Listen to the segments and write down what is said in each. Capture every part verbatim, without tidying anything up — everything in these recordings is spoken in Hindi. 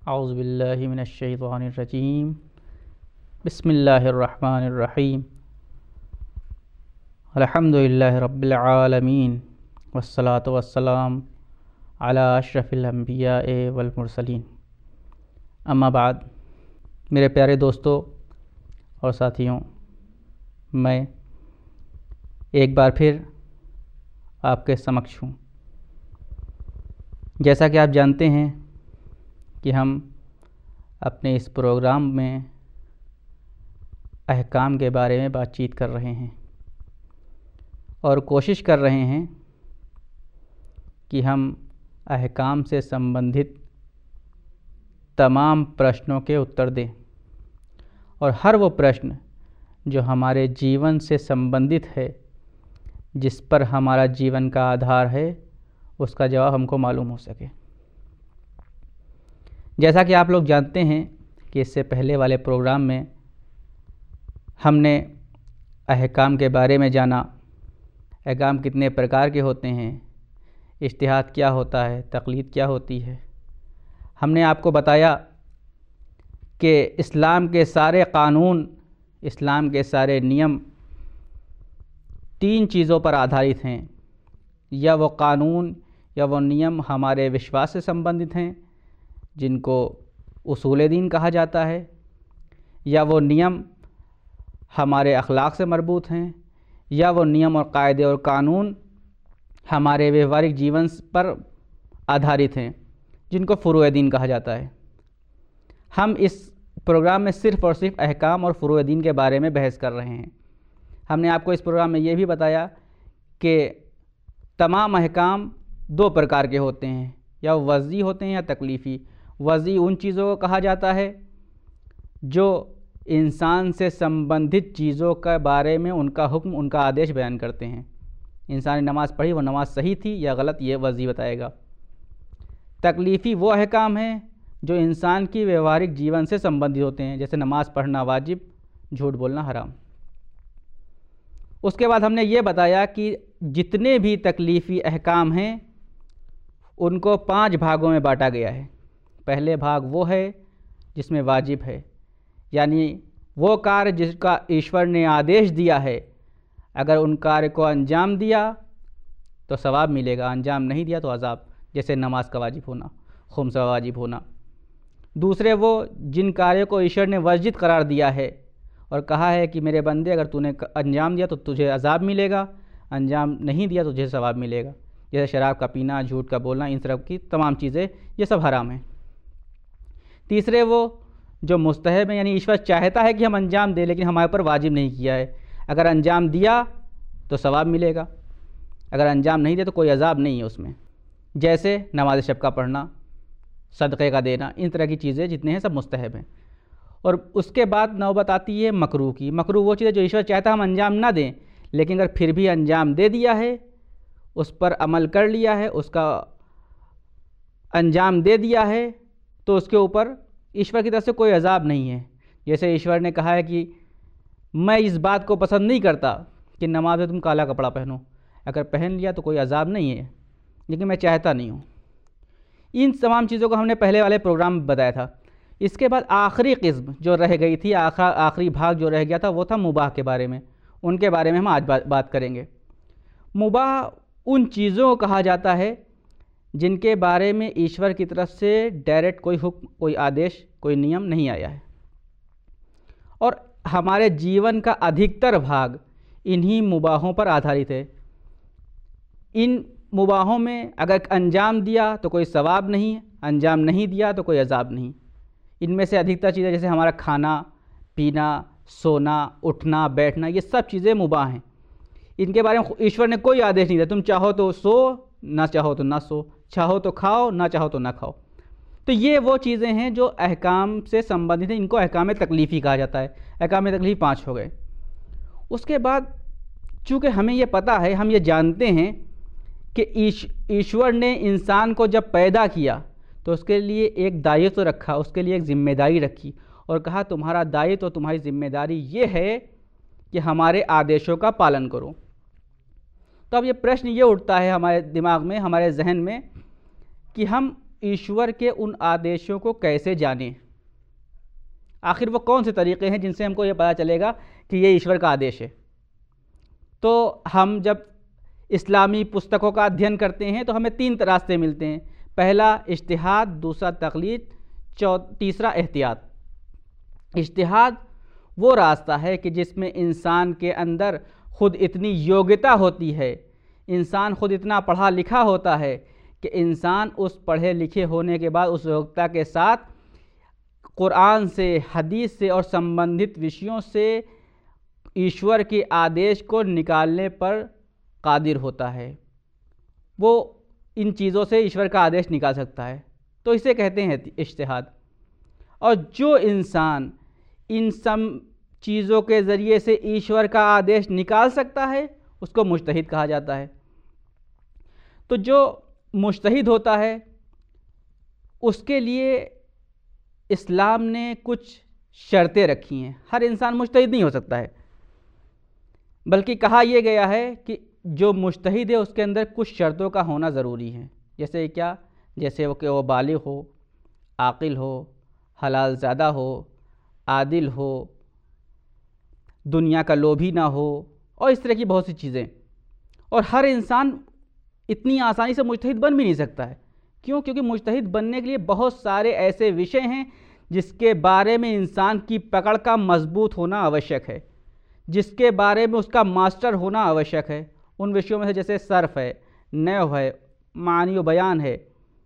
औज़ुबिल्लाहि मिनश्शैतानिर्रजीम बिस्मिल्लाहिर्रहमानिर्रहीम अल्हम्दुलिल्लाहि रब्बिल आलमीन वस्सलातु वस्सलाम अला अशरफिल अंबिया वल मुरसलीन। अम्मा बाद, मेरे प्यारे दोस्तों और साथियों, मैं एक बार फिर आपके समक्ष हूँ। जैसा कि आप जानते हैं कि हम अपने इस प्रोग्राम में अहकाम के बारे में बातचीत कर रहे हैं और कोशिश कर रहे हैं कि हम अहकाम से संबंधित तमाम प्रश्नों के उत्तर दें और हर वो प्रश्न जो हमारे जीवन से संबंधित है, जिस पर हमारा जीवन का आधार है, उसका जवाब हमको मालूम हो सके। जैसा कि आप लोग जानते हैं कि इससे पहले वाले प्रोग्राम में हमने अहकाम के बारे में जाना, अहकाम कितने प्रकार के होते हैं, इज्तिहाद क्या होता है, तक़लीद क्या होती है। हमने आपको बताया कि इस्लाम के सारे क़ानून, इस्लाम के सारे नियम तीन चीज़ों पर आधारित हैं। या वो क़ानून या वो नियम हमारे विश्वास से संबंधित हैं, जिनको उसूल दीन कहा जाता है, या वो नियम हमारे अखलाक से मरबूत हैं, या वो नियम और कायदे और कानून हमारे व्यवहारिक जीवन पर आधारित हैं, जिनको फ़ुरूअ दीन कहा जाता है। हम इस प्रोग्राम में सिर्फ़ और सिर्फ अहकाम और फ़ुरूअ दीन के बारे में बहस कर रहे हैं। हमने आपको इस प्रोग्राम में ये भी बताया कि तमाम अहकाम दो प्रकार के होते हैं, या वज़ी होते हैं या तकलीफ़ी। वज़ी उन चीज़ों को कहा जाता है जो इंसान से संबंधित चीज़ों के बारे में उनका हुक्म, उनका आदेश बयान करते हैं। इंसान ने नमाज़ पढ़ी, वो नमाज़ सही थी या गलत, ये वज़ी बताएगा। तकलीफ़ी वो अहकाम हैं जो इंसान की व्यवहारिक जीवन से संबंधित होते हैं, जैसे नमाज़ पढ़ना वाजिब, झूठ बोलना हराम। उसके बाद हमने ये बताया कि जितने भी तकलीफ़ी अहकाम हैं उनको पांच भागों में बांटा गया है। पहले भाग वो है जिसमें वाजिब है, यानी वो कार्य जिसका ईश्वर ने आदेश दिया है, अगर उन कार्य को अंजाम दिया तो सवाब मिलेगा, अंजाम नहीं दिया तो अज़ाब, जैसे नमाज का वाजिब होना, खुम्स का वाजिब होना। दूसरे वो जिन कार्यों को ईश्वर ने वर्जित करार दिया है और कहा है कि मेरे बंदे अगर तूने अंजाम दिया तो तुझे अज़ाब मिलेगा, अंजाम नहीं दिया तो तुझे सवाब मिलेगा, जैसे शराब का पीना, झूठ का बोलना, इन तरह की तमाम चीज़ें, ये सब हराम हैं। तीसरे वो जो मुस्तहब है, यानी ईश्वर चाहता है कि हम अंजाम दें लेकिन हमारे ऊपर वाजिब नहीं किया है, अगर अंजाम दिया तो सवाब मिलेगा, अगर अंजाम नहीं दिया तो कोई अज़ाब नहीं है उसमें, जैसे नमाज शब का पढ़ना, सदक़े का देना, इन तरह की चीज़ें जितने हैं सब मुस्तहब हैं। और उसके बाद नौबत आती है मकरूह की। मकरूह वो चीज़ है जो ईश्वर चाहता हम अंजाम ना दें, लेकिन अगर फिर भी अंजाम दे दिया है, उस पर अमल कर लिया है, उसका अंजाम दे दिया है, तो उसके ऊपर ईश्वर की तरफ से कोई अज़ाब नहीं है। जैसे ईश्वर ने कहा है कि मैं इस बात को पसंद नहीं करता कि नमाज में तुम काला कपड़ा पहनो, अगर पहन लिया तो कोई अज़ाब नहीं है, लेकिन मैं चाहता नहीं हूँ। इन तमाम चीज़ों को हमने पहले वाले प्रोग्राम में बताया था। इसके बाद आखिरी किस्म जो रह गई थी, आखिरी आखिरी भाग जो रह गया था, वो था मुबाह के बारे में। उनके बारे में हम आज बात बात करेंगे। मुबाह उन चीज़ों को कहा जाता है जिनके बारे में ईश्वर की तरफ से डायरेक्ट कोई हुक्म, कोई आदेश, कोई नियम नहीं आया है, और हमारे जीवन का अधिकतर भाग इन्हीं मुबाहों पर आधारित है। इन मुबाहों में अगर अंजाम दिया तो कोई सवाब नहीं, अंजाम नहीं दिया तो कोई अज़ाब नहीं। इनमें से अधिकतर चीज़ें जैसे हमारा खाना पीना, सोना, उठना, बैठना, ये सब चीज़ें मुबाह हैं। इनके बारे में ईश्वर ने कोई आदेश नहीं दिया, तुम चाहो तो सो, ना चाहो तो ना सो, चाहो तो खाओ, ना चाहो तो ना खाओ। तो ये वो चीज़ें हैं जो अहकाम से संबंधित हैं, इनको अहकाम तकलीफ़ी कहा जाता है। अहकाम तकलीफ़ पाँच हो गए। उसके बाद चूँकि हमें ये पता है, हम ये जानते हैं कि ईश ईश्वर ने इंसान को जब पैदा किया तो उसके लिए एक दायित्व रखा, उसके लिए एक ज़िम्मेदारी रखी और कहा तुम्हारा दायित्व, तुम्हारी ज़िम्मेदारी ये है कि हमारे आदेशों का पालन करो। तो अब ये प्रश्न ये उठता है हमारे दिमाग में, हमारे जहन में, कि हम ईश्वर के उन आदेशों को कैसे जानें? आखिर वो कौन से तरीक़े हैं जिनसे हमको ये पता चलेगा कि ये ईश्वर का आदेश है? तो हम जब इस्लामी पुस्तकों का अध्ययन करते हैं तो हमें तीन रास्ते मिलते हैं। पहला इज्तिहाद, दूसरा तक़लीद, चौ तीसरा एहतियात। इज्तिहाद वो रास्ता है कि जिसमें इंसान के अंदर ख़ुद इतनी योग्यता होती है, इंसान ख़ुद इतना पढ़ा लिखा होता है कि इंसान उस पढ़े लिखे होने के बाद उस योग्यता के साथ कुरान से, हदीस से और संबंधित विषयों से ईश्वर के आदेश को निकालने पर कादिर होता है। वो इन चीज़ों से ईश्वर का आदेश निकाल सकता है, तो इसे कहते हैं इज्तिहाद। और जो इंसान इन सब चीज़ों के ज़रिए से ईश्वर का आदेश निकाल सकता है उसको मुज्तहिद कहा जाता है। तो जो मुज्तहिद होता है उसके लिए इस्लाम ने कुछ शर्तें रखी हैं। हर इंसान मुज्तहिद नहीं हो सकता है, बल्कि कहा यह गया है कि जो मुज्तहिद है उसके अंदर कुछ शर्तों का होना ज़रूरी है। जैसे क्या? जैसे वो कि वो बालिग़ हो, आक़िल हो, हलाल ज़ादा हो, आदिल हो, दुनिया का लोभी ना हो, और इस तरह की बहुत सी चीज़ें। और हर इंसान इतनी आसानी से मुज्तहिद बन भी नहीं सकता है। क्यों? क्योंकि मुज्तहिद बनने के लिए बहुत सारे ऐसे विषय हैं जिसके बारे में इंसान की पकड़ का मजबूत होना आवश्यक है, जिसके बारे में उसका मास्टर होना आवश्यक है। उन विषयों में से जैसे सर्फ़ है, नहव है, मानी व बयान है,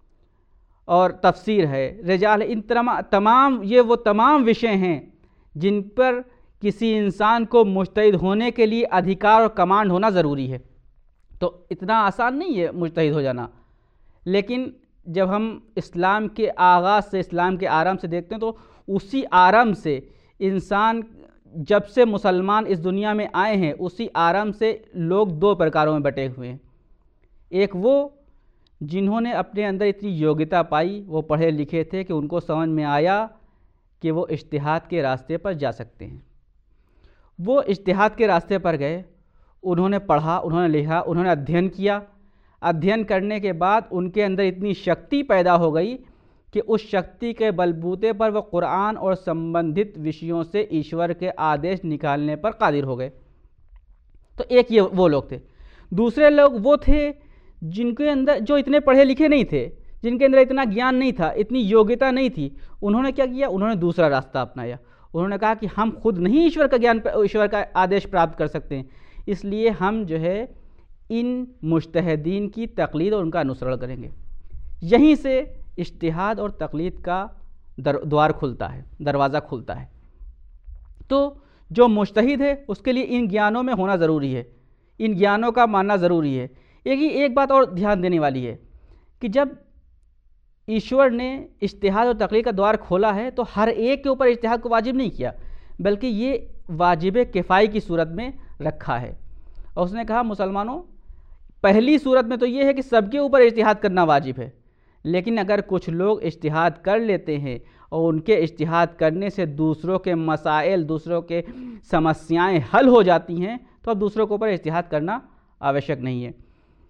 और तफसीर है, रिजाल है। इन तमाम ये वो तमाम विषय हैं जिन पर किसी इंसान को मुज्तहिद होने के लिए अधिकार और कमांड होना ज़रूरी है। तो इतना आसान नहीं है मुज्तहिद हो जाना। लेकिन जब हम इस्लाम के आगाज़ से, इस्लाम के आरंभ से देखते हैं तो उसी आरंभ से इंसान, जब से मुसलमान इस दुनिया में आए हैं, उसी आरंभ से लोग दो प्रकारों में बटे हुए हैं। एक वो जिन्होंने अपने अंदर इतनी योग्यता पाई, वो पढ़े लिखे थे कि उनको समझ में आया कि वो इज्तिहाद के रास्ते पर जा सकते हैं। वो इज्तिहाद के रास्ते पर गए, उन्होंने पढ़ा, उन्होंने लिखा, उन्होंने अध्ययन किया। अध्ययन करने के बाद उनके अंदर इतनी शक्ति पैदा हो गई कि उस शक्ति के बलबूते पर वह कुरान और संबंधित विषयों से ईश्वर के आदेश निकालने पर कादिर हो गए। तो एक ये वो लोग थे। दूसरे लोग वो थे जिनके अंदर, जो इतने पढ़े लिखे नहीं थे, जिनके अंदर इतना ज्ञान नहीं था, इतनी योग्यता नहीं थी। उन्होंने क्या किया? उन्होंने दूसरा रास्ता अपनाया। उन्होंने कहा कि हम खुद नहीं ईश्वर का ज्ञान, ईश्वर का आदेश प्राप्त कर सकते हैं, इसलिए हम जो है इन मुज्तहिदीन की तक़लीद और उनका अनुसरण करेंगे। यहीं से इज्तिहाद और तक़लीद का दर द्वार खुलता है, दरवाज़ा खुलता है। तो जो मुज्तहिद है उसके लिए इन ज्ञानों में होना ज़रूरी है, इन ज्ञानों का मानना ज़रूरी है। एक ही एक बात और ध्यान देने वाली है कि जब ईश्वर ने इज्तिहाद और तक़लीद का द्वार खोला है तो हर एक के ऊपर इज्तिहाद को वाजिब नहीं किया, बल्कि ये वाजिब किफ़ाई की सूरत में रखा है। और उसने कहा, मुसलमानों, पहली सूरत में तो ये है कि सबके ऊपर इज्तिहाद करना वाजिब है, लेकिन अगर कुछ लोग इज्तिहाद कर लेते हैं और उनके इज्तिहाद करने से दूसरों के मसाइल, दूसरों के समस्याएं हल हो जाती हैं, तो अब दूसरों के ऊपर इज्तिहाद करना आवश्यक नहीं है।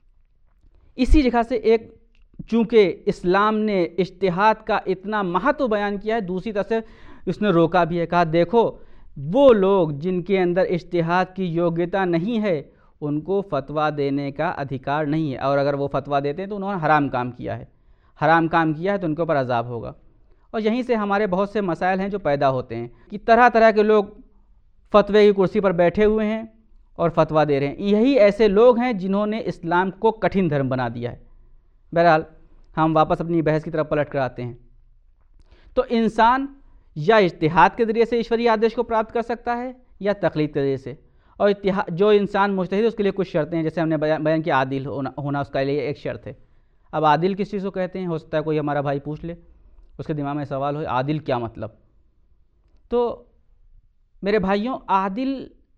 इसी जगह से एक, चूँकि इस्लाम ने इज्तिहाद का इतना महत्व बयान किया है, दूसरी तरफ से उसने रोका भी है। कहा, देखो, वो लोग जिनके अंदर इज्तिहाद की योग्यता नहीं है उनको फ़तवा देने का अधिकार नहीं है, और अगर वो फ़तवा देते हैं तो उन्होंने हराम काम किया है, हराम काम किया है तो उनके ऊपर अजाब होगा। और यहीं से हमारे बहुत से मसाइल हैं जो पैदा होते हैं कि तरह तरह के लोग फ़तवे की कुर्सी पर बैठे हुए हैं और फ़तवा दे रहे हैं। यही ऐसे लोग हैं जिन्होंने इस्लाम को कठिन धर्म बना दिया है। बहरहाल, हम वापस अपनी बहस की तरफ पलट कर आते हैं। तो इंसान या इज्तिहाद के ज़रिए से ईश्वरीय आदेश को प्राप्त कर सकता है या तक़लीद के ज़रिए से। और इत्तिहाद, जो इंसान मुज्तहिद है उसके लिए कुछ शर्तें हैं, जैसे हमने बयान बयान किया, आदिल होना होना उसके लिए एक शर्त है। अब आदिल किस चीज़ को कहते हैं? हो सकता है कोई हमारा भाई पूछ ले, उसके दिमाग में सवाल हो, आदिल क्या मतलब? तो मेरे भाइयों, आदिल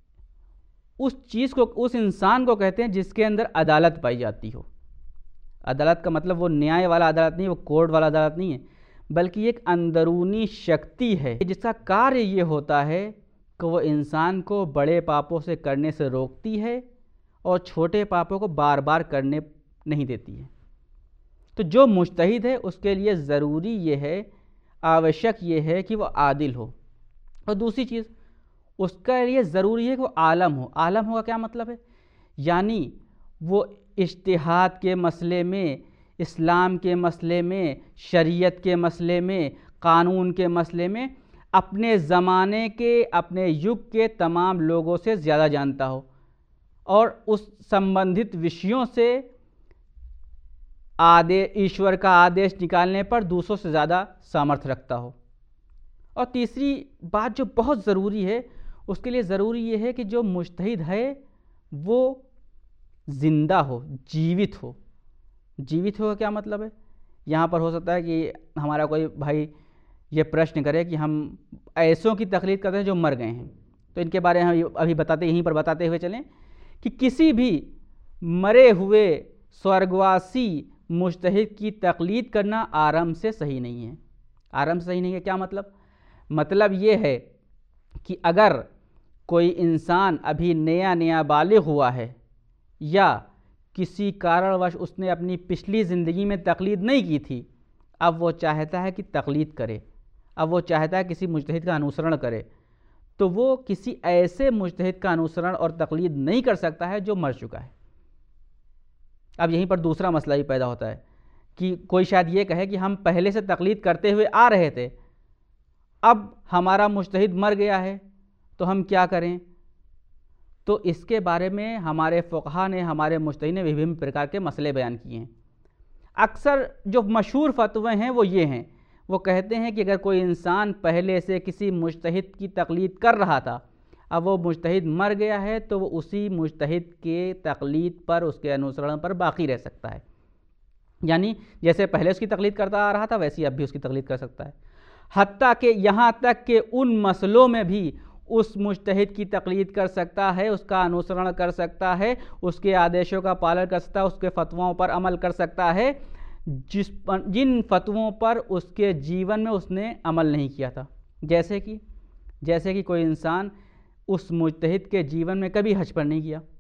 उस चीज़ को, उस इंसान को कहते हैं जिसके अंदर अदालत पाई जाती हो। अदालत का मतलब वो न्याय वाला अदालत नहीं, वो कोर्ट वाला अदालत नहीं है, बल्कि एक अंदरूनी शक्ति है जिसका कार्य ये होता है कि वो इंसान को बड़े पापों से करने से रोकती है और छोटे पापों को बार बार करने नहीं देती है। तो जो मुज्तहिद है उसके लिए ज़रूरी ये है, आवश्यक ये है कि वो आदिल हो। और दूसरी चीज़, उसके लिए ज़रूरी है कि वो आलम हो। आलम होगा क्या मतलब है? यानी वो इज्तिहाद के मसले में, इस्लाम के मसले में, शरीयत के मसले में, कानून के मसले में अपने ज़माने के, अपने युग के तमाम लोगों से ज़्यादा जानता हो और उस संबंधित विषयों से आदेश, ईश्वर का आदेश निकालने पर दूसरों से ज़्यादा सामर्थ्य रखता हो। और तीसरी बात जो बहुत ज़रूरी है, उसके लिए ज़रूरी ये है कि जो मुज्तहिद है वो ज़िंदा हो, जीवित हो। जीवित हो का क्या मतलब है? यहाँ पर हो सकता है कि हमारा कोई भाई ये प्रश्न करे कि हम ऐसों की तकलीद करते हैं जो मर गए हैं, तो इनके बारे में हम अभी बताते यहीं पर बताते हुए चलें कि किसी भी मरे हुए स्वर्गवासी मुज्तहिद की तकलीद करना आरंभ से सही नहीं है। आरंभ से सही नहीं है क्या मतलब? मतलब ये है कि अगर कोई इंसान अभी नया नया बालिग हुआ है या किसी कारणवश उसने अपनी पिछली ज़िंदगी में तकलीद नहीं की थी, अब वो चाहता है कि तकलीद करे, अब वो चाहता है किसी मुज्तहिद का अनुसरण करे, तो वो किसी ऐसे मुज्तहिद का अनुसरण और तकलीद नहीं कर सकता है जो मर चुका है। अब यहीं पर दूसरा मसला भी पैदा होता है कि कोई शायद ये कहे कि हम पहले से तकलीद करते हुए आ रहे थे, अब हमारा मुज्तहिद मर गया है तो हम क्या करें? तो इसके बारे में हमारे फ़ुक़हा ने, हमारे मुज्तहिद ने विभिन्न प्रकार के मसले बयान किए हैं। अक्सर जो मशहूर फतवे हैं वो ये हैं, वो कहते हैं कि अगर कोई इंसान पहले से किसी मुज्तहिद की तकलीद कर रहा था, अब वो मुज्तहिद मर गया है, तो वो उसी मुज्तहिद के तकलीद पर, उसके अनुसरण पर बाकी रह सकता है। यानी जैसे पहले उसकी तकलीद करता आ रहा था वैसे ही अब भी उसकी तकलीद कर सकता है। हत्ता कि यहाँ तक कि उन मसलों में भी उस मुज्तहिद की तकलीद कर सकता है, उसका अनुसरण कर सकता है, उसके आदेशों का पालन कर सकता है, उसके फतवों पर अमल कर सकता है जिस जिन फतवों पर उसके जीवन में उसने अमल नहीं किया था। जैसे कि जैसे कि कोई इंसान उस मुज्तहिद के जीवन में कभी हज पर नहीं किया,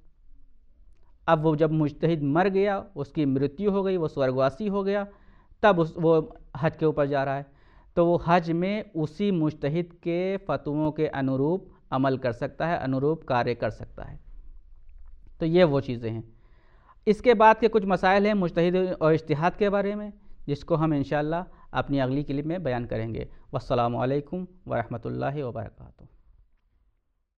अब वो जब मुज्तहिद मर गया, उसकी मृत्यु हो गई, वो स्वर्गवासी हो गया, तब उस वो हज के ऊपर जा रहा है, तो वो हज में उसी मुज्तहिद के फतवों के अनुरूप अमल कर सकता है, अनुरूप कार्य कर सकता है। तो ये वो चीज़ें हैं। इसके बाद के कुछ मसाइल हैं मुज्तहिद और इज्तिहाद के बारे में, जिसको हम इंशाअल्लाह अपनी अगली क्लिप में बयान करेंगे। वस्सलामु अलैकुम वरहमतुल्लाहि वबरकातुहू।